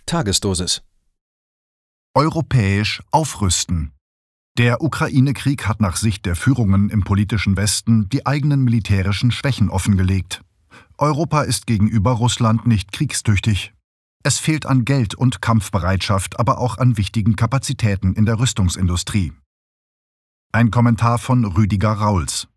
Tagesdosis. Europäisch aufrüsten. Der Ukraine-Krieg hat nach Sicht der Führungen im politischen Westen die eigenen militärischen Schwächen offengelegt. Europa ist gegenüber Russland nicht kriegstüchtig. Es fehlt an Geld und Kampfbereitschaft, aber auch an wichtigen Kapazitäten in der Rüstungsindustrie. Ein Kommentar von Rüdiger Rauls.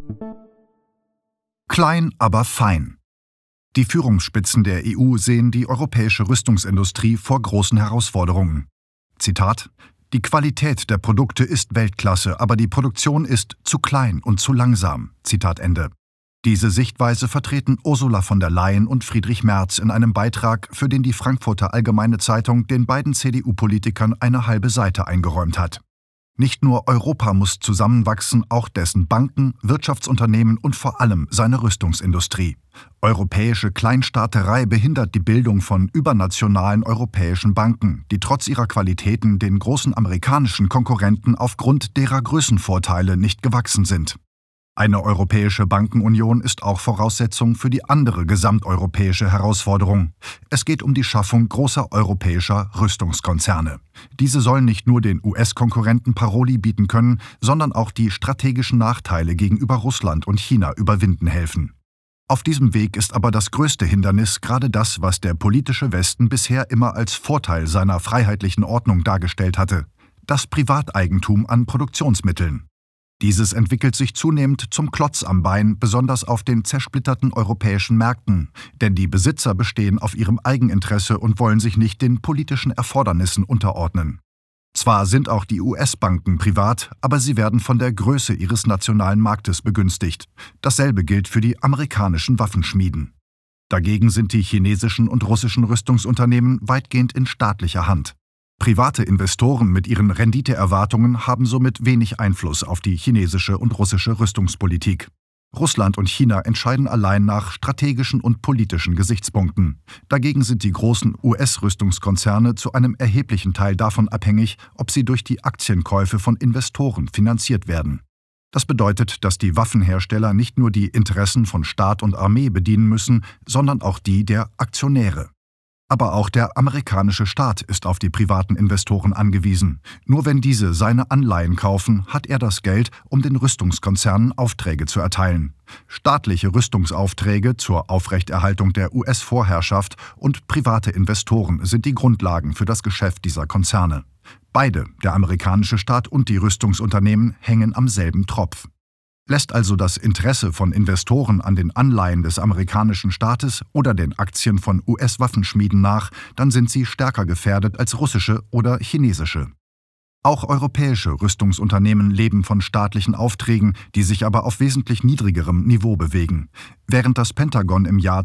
Klein, aber fein. Die Führungsspitzen der EU sehen die europäische Rüstungsindustrie vor großen Herausforderungen. Zitat: Die Qualität der Produkte ist Weltklasse, aber die Produktion ist zu klein und zu langsam. Zitat Ende. Diese Sichtweise vertreten Ursula von der Leyen und Friedrich Merz in einem Beitrag, für den die Frankfurter Allgemeine Zeitung den beiden CDU-Politikern eine halbe Seite eingeräumt hat. Nicht nur Europa muss zusammenwachsen, auch dessen Banken, Wirtschaftsunternehmen und vor allem seine Rüstungsindustrie. Europäische Kleinstaaterei behindert die Bildung von übernationalen europäischen Banken, die trotz ihrer Qualitäten den großen amerikanischen Konkurrenten aufgrund derer Größenvorteile nicht gewachsen sind. Eine europäische Bankenunion ist auch Voraussetzung für die andere gesamteuropäische Herausforderung. Es geht um die Schaffung großer europäischer Rüstungskonzerne. Diese sollen nicht nur den US-Konkurrenten Paroli bieten können, sondern auch die strategischen Nachteile gegenüber Russland und China überwinden helfen. Auf diesem Weg ist aber das größte Hindernis gerade das, was der politische Westen bisher immer als Vorteil seiner freiheitlichen Ordnung dargestellt hatte: das Privateigentum an Produktionsmitteln. Dieses entwickelt sich zunehmend zum Klotz am Bein, besonders auf den zersplitterten europäischen Märkten, denn die Besitzer bestehen auf ihrem Eigeninteresse und wollen sich nicht den politischen Erfordernissen unterordnen. Zwar sind auch die US-Banken privat, aber sie werden von der Größe ihres nationalen Marktes begünstigt. Dasselbe gilt für die amerikanischen Waffenschmieden. Dagegen sind die chinesischen und russischen Rüstungsunternehmen weitgehend in staatlicher Hand. Private Investoren mit ihren Renditeerwartungen haben somit wenig Einfluss auf die chinesische und russische Rüstungspolitik. Russland und China entscheiden allein nach strategischen und politischen Gesichtspunkten. Dagegen sind die großen US-Rüstungskonzerne zu einem erheblichen Teil davon abhängig, ob sie durch die Aktienkäufe von Investoren finanziert werden. Das bedeutet, dass die Waffenhersteller nicht nur die Interessen von Staat und Armee bedienen müssen, sondern auch die der Aktionäre. Aber auch der amerikanische Staat ist auf die privaten Investoren angewiesen. Nur wenn diese seine Anleihen kaufen, hat er das Geld, um den Rüstungskonzernen Aufträge zu erteilen. Staatliche Rüstungsaufträge zur Aufrechterhaltung der US-Vorherrschaft und private Investoren sind die Grundlagen für das Geschäft dieser Konzerne. Beide, der amerikanische Staat und die Rüstungsunternehmen, hängen am selben Tropf. Lässt also das Interesse von Investoren an den Anleihen des amerikanischen Staates oder den Aktien von US-Waffenschmieden nach, dann sind sie stärker gefährdet als russische oder chinesische. Auch europäische Rüstungsunternehmen leben von staatlichen Aufträgen, die sich aber auf wesentlich niedrigerem Niveau bewegen. Während das Pentagon im Jahr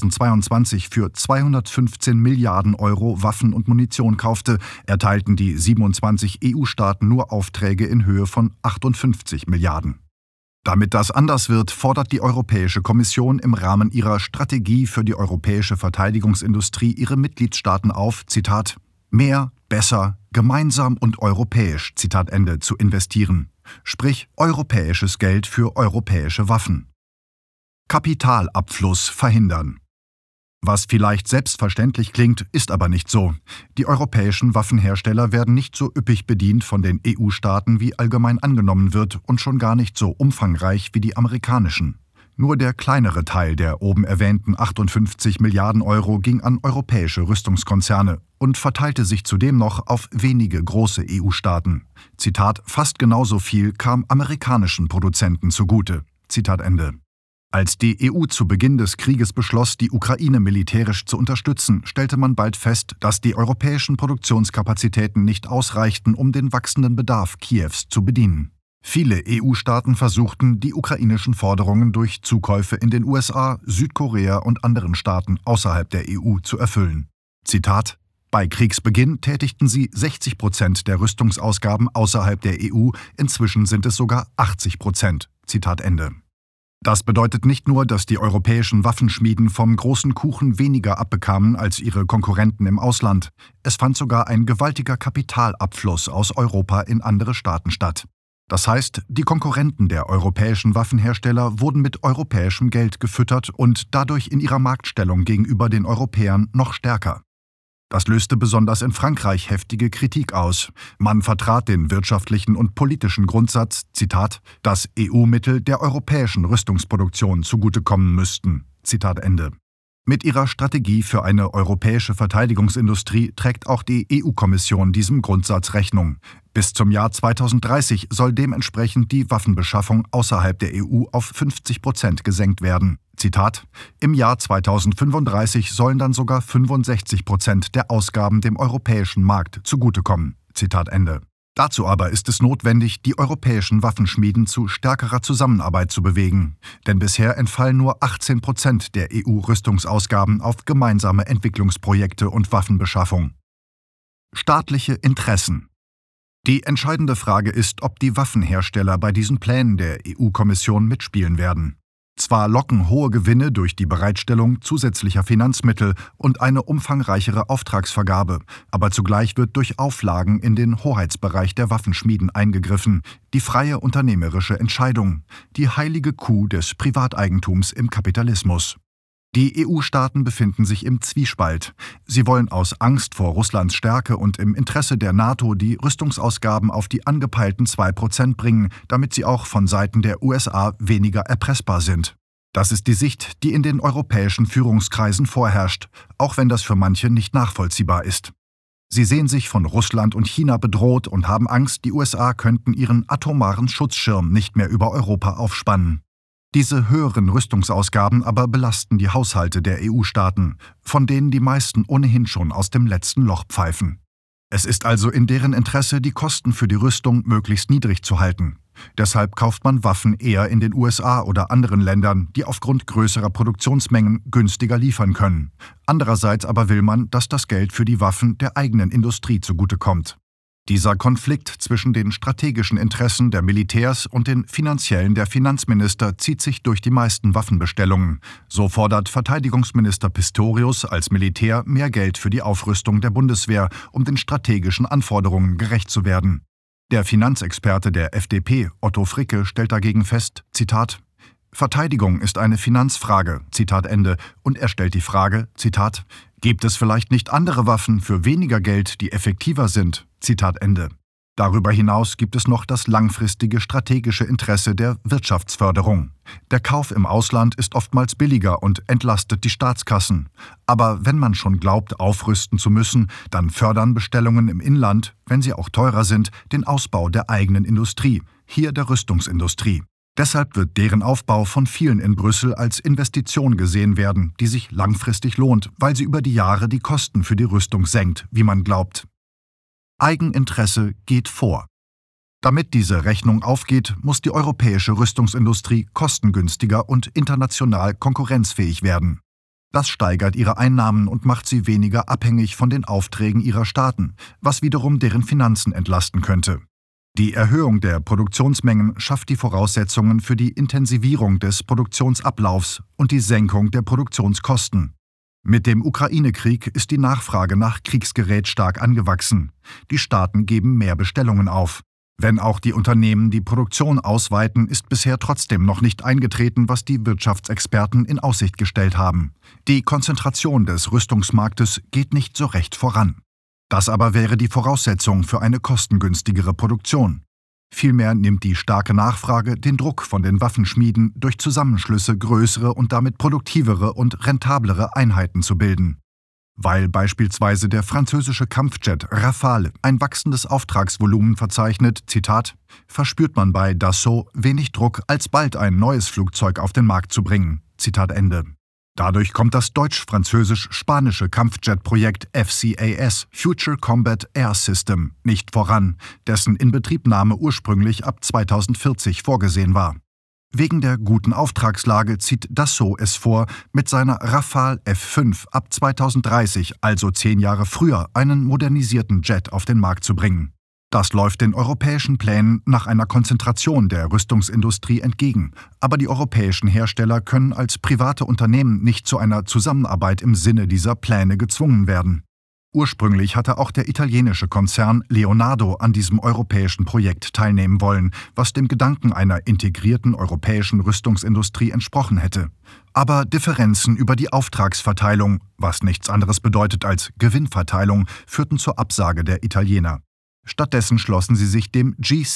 2022 für 215 Milliarden Euro Waffen und Munition kaufte, erteilten die 27 EU-Staaten nur Aufträge in Höhe von 58 Milliarden. Damit das anders wird, fordert die Europäische Kommission im Rahmen ihrer Strategie für die europäische Verteidigungsindustrie ihre Mitgliedstaaten auf, Zitat, mehr, besser, gemeinsam und europäisch, Zitat Ende, zu investieren. Sprich, europäisches Geld für europäische Waffen. Kapitalabfluss verhindern. Was vielleicht selbstverständlich klingt, ist aber nicht so. Die europäischen Waffenhersteller werden nicht so üppig bedient von den EU-Staaten, wie allgemein angenommen wird, und schon gar nicht so umfangreich wie die amerikanischen. Nur der kleinere Teil der oben erwähnten 58 Milliarden Euro ging an europäische Rüstungskonzerne und verteilte sich zudem noch auf wenige große EU-Staaten. Zitat, fast genauso viel kam amerikanischen Produzenten zugute. Zitat Ende. Als die EU zu Beginn des Krieges beschloss, die Ukraine militärisch zu unterstützen, stellte man bald fest, dass die europäischen Produktionskapazitäten nicht ausreichten, um den wachsenden Bedarf Kiews zu bedienen. Viele EU-Staaten versuchten, die ukrainischen Forderungen durch Zukäufe in den USA, Südkorea und anderen Staaten außerhalb der EU zu erfüllen. Zitat: Bei Kriegsbeginn tätigten sie 60% der Rüstungsausgaben außerhalb der EU, inzwischen sind es sogar 80%. Zitat Ende. Das bedeutet nicht nur, dass die europäischen Waffenschmieden vom großen Kuchen weniger abbekamen als ihre Konkurrenten im Ausland. Es fand sogar ein gewaltiger Kapitalabfluss aus Europa in andere Staaten statt. Das heißt, die Konkurrenten der europäischen Waffenhersteller wurden mit europäischem Geld gefüttert und dadurch in ihrer Marktstellung gegenüber den Europäern noch stärker. Das löste besonders in Frankreich heftige Kritik aus. Man vertrat den wirtschaftlichen und politischen Grundsatz, Zitat, dass EU-Mittel der europäischen Rüstungsproduktion zugutekommen müssten. Zitat Ende. Mit ihrer Strategie für eine europäische Verteidigungsindustrie trägt auch die EU-Kommission diesem Grundsatz Rechnung. Bis zum Jahr 2030 soll dementsprechend die Waffenbeschaffung außerhalb der EU auf 50% gesenkt werden. Zitat: Im Jahr 2035 sollen dann sogar 65% der Ausgaben dem europäischen Markt zugutekommen. Zitat Ende. Dazu aber ist es notwendig, die europäischen Waffenschmieden zu stärkerer Zusammenarbeit zu bewegen. Denn bisher entfallen nur 18% der EU-Rüstungsausgaben auf gemeinsame Entwicklungsprojekte und Waffenbeschaffung. Staatliche Interessen. Die entscheidende Frage ist, ob die Waffenhersteller bei diesen Plänen der EU-Kommission mitspielen werden. Zwar locken hohe Gewinne durch die Bereitstellung zusätzlicher Finanzmittel und eine umfangreichere Auftragsvergabe, aber zugleich wird durch Auflagen in den Hoheitsbereich der Waffenschmieden eingegriffen, die freie unternehmerische Entscheidung, die heilige Kuh des Privateigentums im Kapitalismus. Die EU-Staaten befinden sich im Zwiespalt. Sie wollen aus Angst vor Russlands Stärke und im Interesse der NATO die Rüstungsausgaben auf die angepeilten 2% bringen, damit sie auch von Seiten der USA weniger erpressbar sind. Das ist die Sicht, die in den europäischen Führungskreisen vorherrscht, auch wenn das für manche nicht nachvollziehbar ist. Sie sehen sich von Russland und China bedroht und haben Angst, die USA könnten ihren atomaren Schutzschirm nicht mehr über Europa aufspannen. Diese höheren Rüstungsausgaben aber belasten die Haushalte der EU-Staaten, von denen die meisten ohnehin schon aus dem letzten Loch pfeifen. Es ist also in deren Interesse, die Kosten für die Rüstung möglichst niedrig zu halten. Deshalb kauft man Waffen eher in den USA oder anderen Ländern, die aufgrund größerer Produktionsmengen günstiger liefern können. Andererseits aber will man, dass das Geld für die Waffen der eigenen Industrie zugutekommt. Dieser Konflikt zwischen den strategischen Interessen der Militärs und den finanziellen der Finanzminister zieht sich durch die meisten Waffenbestellungen. So fordert Verteidigungsminister Pistorius als Militär mehr Geld für die Aufrüstung der Bundeswehr, um den strategischen Anforderungen gerecht zu werden. Der Finanzexperte der FDP, Otto Fricke, stellt dagegen fest, Zitat, Verteidigung ist eine Finanzfrage, Zitat Ende, und er stellt die Frage, Zitat, gibt es vielleicht nicht andere Waffen für weniger Geld, die effektiver sind? Zitat Ende. Darüber hinaus gibt es noch das langfristige strategische Interesse der Wirtschaftsförderung. Der Kauf im Ausland ist oftmals billiger und entlastet die Staatskassen. Aber wenn man schon glaubt, aufrüsten zu müssen, dann fördern Bestellungen im Inland, wenn sie auch teurer sind, den Ausbau der eigenen Industrie, hier der Rüstungsindustrie. Deshalb wird deren Aufbau von vielen in Brüssel als Investition gesehen werden, die sich langfristig lohnt, weil sie über die Jahre die Kosten für die Rüstung senkt, wie man glaubt. Eigeninteresse geht vor. Damit diese Rechnung aufgeht, muss die europäische Rüstungsindustrie kostengünstiger und international konkurrenzfähig werden. Das steigert ihre Einnahmen und macht sie weniger abhängig von den Aufträgen ihrer Staaten, was wiederum deren Finanzen entlasten könnte. Die Erhöhung der Produktionsmengen schafft die Voraussetzungen für die Intensivierung des Produktionsablaufs und die Senkung der Produktionskosten. Mit dem Ukraine-Krieg ist die Nachfrage nach Kriegsgerät stark angewachsen. Die Staaten geben mehr Bestellungen auf. Wenn auch die Unternehmen die Produktion ausweiten, ist bisher trotzdem noch nicht eingetreten, was die Wirtschaftsexperten in Aussicht gestellt haben. Die Konzentration des Rüstungsmarktes geht nicht so recht voran. Das aber wäre die Voraussetzung für eine kostengünstigere Produktion. Vielmehr nimmt die starke Nachfrage den Druck von den Waffenschmieden, durch Zusammenschlüsse größere und damit produktivere und rentablere Einheiten zu bilden. Weil beispielsweise der französische Kampfjet Rafale ein wachsendes Auftragsvolumen verzeichnet, Zitat, verspürt man bei Dassault wenig Druck, alsbald ein neues Flugzeug auf den Markt zu bringen. Zitat Ende. Dadurch kommt das deutsch-französisch-spanische Kampfjet-Projekt FCAS, Future Combat Air System, nicht voran, dessen Inbetriebnahme ursprünglich ab 2040 vorgesehen war. Wegen der guten Auftragslage zieht Dassault es vor, mit seiner Rafale F5 ab 2030, also 10 Jahre früher, einen modernisierten Jet auf den Markt zu bringen. Das läuft den europäischen Plänen nach einer Konzentration der Rüstungsindustrie entgegen, aber die europäischen Hersteller können als private Unternehmen nicht zu einer Zusammenarbeit im Sinne dieser Pläne gezwungen werden. Ursprünglich hatte auch der italienische Konzern Leonardo an diesem europäischen Projekt teilnehmen wollen, was dem Gedanken einer integrierten europäischen Rüstungsindustrie entsprochen hätte. Aber Differenzen über die Auftragsverteilung, was nichts anderes bedeutet als Gewinnverteilung, führten zur Absage der Italiener. Stattdessen schlossen sie sich dem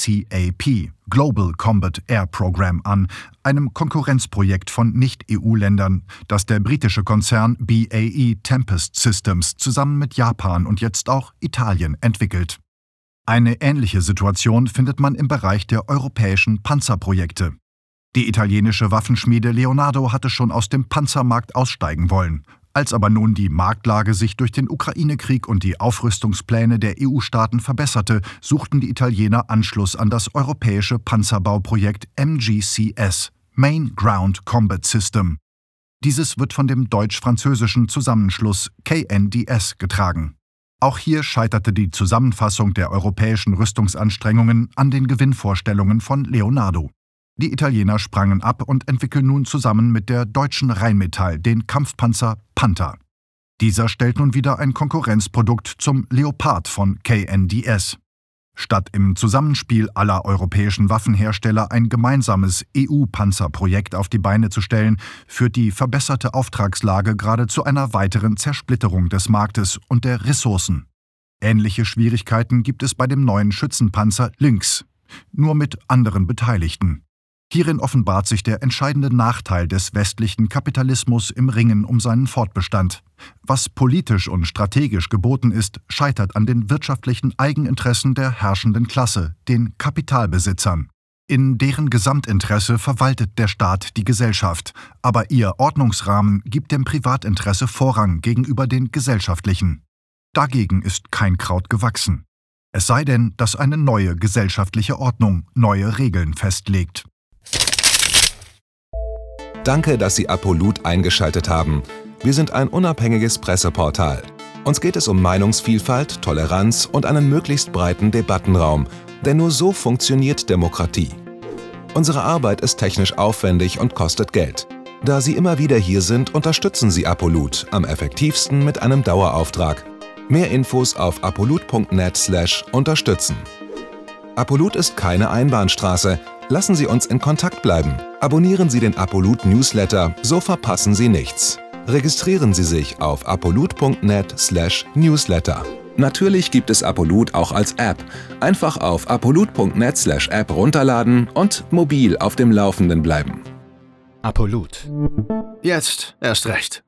GCAP, Global Combat Air Programme, an, einem Konkurrenzprojekt von Nicht-EU-Ländern, das der britische Konzern BAE Tempest Systems zusammen mit Japan und jetzt auch Italien entwickelt. Eine ähnliche Situation findet man im Bereich der europäischen Panzerprojekte. Die italienische Waffenschmiede Leonardo hatte schon aus dem Panzermarkt aussteigen wollen. Als aber nun die Marktlage sich durch den Ukraine-Krieg und die Aufrüstungspläne der EU-Staaten verbesserte, suchten die Italiener Anschluss an das europäische Panzerbauprojekt MGCS, Main Ground Combat System. Dieses wird von dem deutsch-französischen Zusammenschluss KNDS getragen. Auch hier scheiterte die Zusammenfassung der europäischen Rüstungsanstrengungen an den Gewinnvorstellungen von Leonardo. Die Italiener sprangen ab und entwickeln nun zusammen mit der deutschen Rheinmetall den Kampfpanzer Panther. Dieser stellt nun wieder ein Konkurrenzprodukt zum Leopard von KNDS. Statt im Zusammenspiel aller europäischen Waffenhersteller ein gemeinsames EU-Panzerprojekt auf die Beine zu stellen, führt die verbesserte Auftragslage gerade zu einer weiteren Zersplitterung des Marktes und der Ressourcen. Ähnliche Schwierigkeiten gibt es bei dem neuen Schützenpanzer Lynx, nur mit anderen Beteiligten. Hierin offenbart sich der entscheidende Nachteil des westlichen Kapitalismus im Ringen um seinen Fortbestand. Was politisch und strategisch geboten ist, scheitert an den wirtschaftlichen Eigeninteressen der herrschenden Klasse, den Kapitalbesitzern. In deren Gesamtinteresse verwaltet der Staat die Gesellschaft, aber ihr Ordnungsrahmen gibt dem Privatinteresse Vorrang gegenüber den gesellschaftlichen. Dagegen ist kein Kraut gewachsen. Es sei denn, dass eine neue gesellschaftliche Ordnung neue Regeln festlegt. Danke, dass Sie Apolut eingeschaltet haben. Wir sind ein unabhängiges Presseportal. Uns geht es um Meinungsvielfalt, Toleranz und einen möglichst breiten Debattenraum, denn nur so funktioniert Demokratie. Unsere Arbeit ist technisch aufwendig und kostet Geld. Da Sie immer wieder hier sind, unterstützen Sie Apolut am effektivsten mit einem Dauerauftrag. Mehr Infos auf apolut.net/unterstützen. Apolut ist keine Einbahnstraße. Lassen Sie uns in Kontakt bleiben. Abonnieren Sie den Apolut Newsletter, so verpassen Sie nichts. Registrieren Sie sich auf apolut.net/newsletter. Natürlich gibt es Apolut auch als App. Einfach auf apolut.net/app runterladen und mobil auf dem Laufenden bleiben. Apolut. Jetzt erst recht.